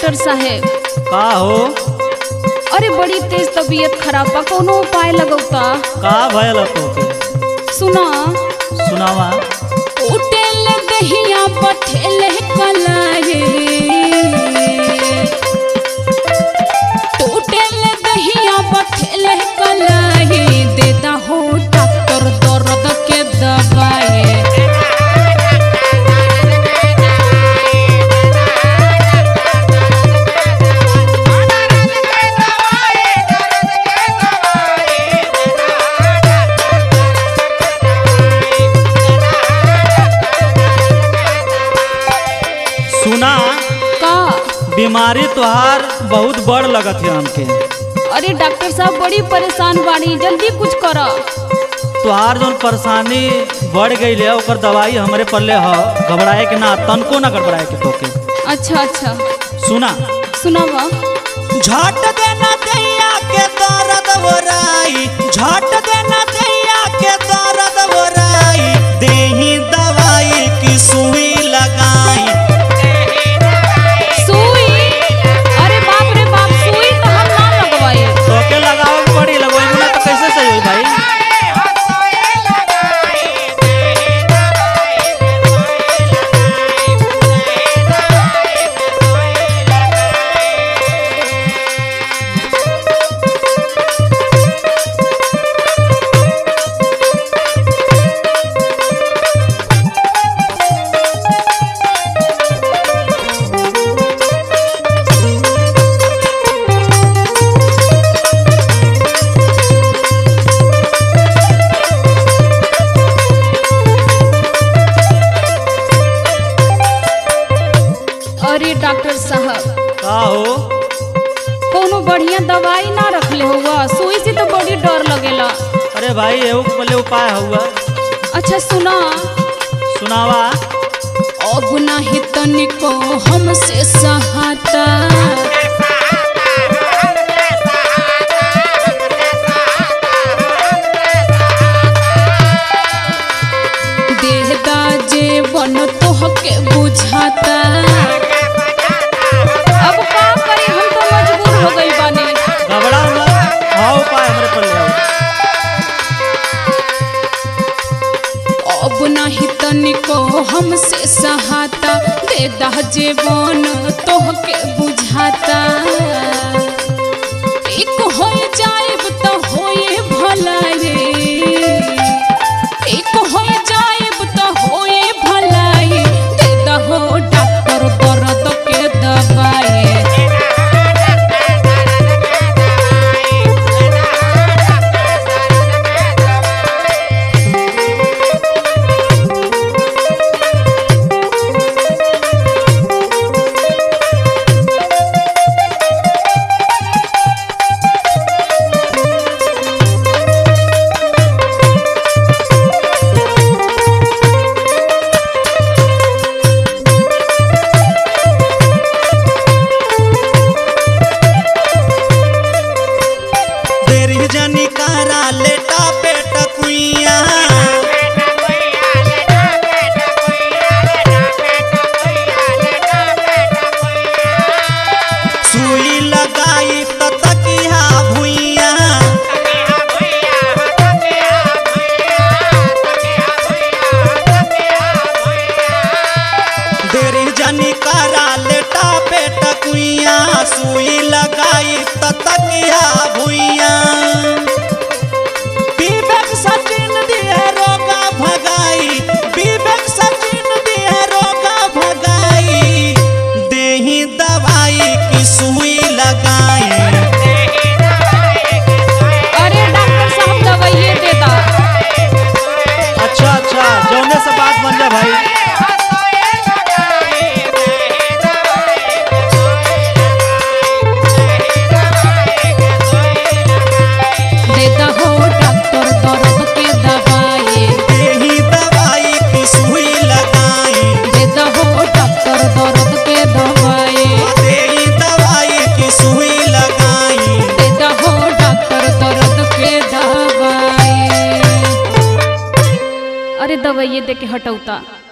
Doctor साहेब। का हो? अरे बड़ी तेज तबीयत खराब बा, कोनो उपाय लगौता। का भयल तोके? सुना। सुनावा। उठेल दहिया बठेल कलाए, उठेल दहिया बठेल कलाए, देता हो डॉक्टर दर्द के दवाई। सुना, का? बीमारी तोहार बहुत बड़ लगत है हमके। अरे डॉक्टर साहब बड़ी परेशान बाड़ी, जल्दी कुछ करो। तोहार जौन परेशानी बढ़ गई है ओकर दवाई हमरे पल्ले ह। घबराए के ना, तनको ना घबराए के तोके। अच्छा अच्छा सुना। सुनावा। झट देना दैया के दर्द वराई, झट देना दैया के दर्द वराई, देही दवाई की सुई लगाई। सुई? अरे बाप रे बाप, सुई तो हम ना लगवाई। तोके लगावे के पड़ी, लगवाई ना तो कैसे सही होई भाई? अरे डॉक्टर साहब, का हो? कोनो बढ़िया दवाई ना रखले हुआ? सुई से तो बड़ी डर लगेला। अरे भाई एहू के पल्ले उपाय हुआ। अच्छा सुना। सुनावा। अब नाही तनिको हमसे सहाता, देहदा जेवन तोहके बुझाता। अब का करी, हम तो मजबूर हो गई बानी। घबरा मत, हाँ उपाय हमरे पल्ले हो। अब नाही तनिको हमसे सहाता, देदा जेवन तोहके बुझाता। एक हो जाएब तो होए भलाई, एक हो जाएब तो होए भलाई, देदा हो डॉक्टर दर्द के दवाई। देरी जनी करा लेटा पेट कुइया, सुई लगाई त तकिया भुइया। देरी जनी करा लेटा पेट कुइया, सुई लगाई त तकिया भुइया। विवेक सचिन दिए रोगा भगाई, विवेक सचिन दिए रोगा भगाई, देही दवाई की सुई लगाई। अरे डॉक्टर साहब दवाइए देता। अच्छा अच्छा, जौने से बात बन जा भाई। देता हो डॉक्टर दर्द के दवाई, देही दवाई की सुई लगाई, देता हो डॉक्टर दर्द के दवाई, देही दवाई की सुई लगाई। देता हो डॉक्टर दर्द के दवाई। अरे दवाइए दे के हटौता।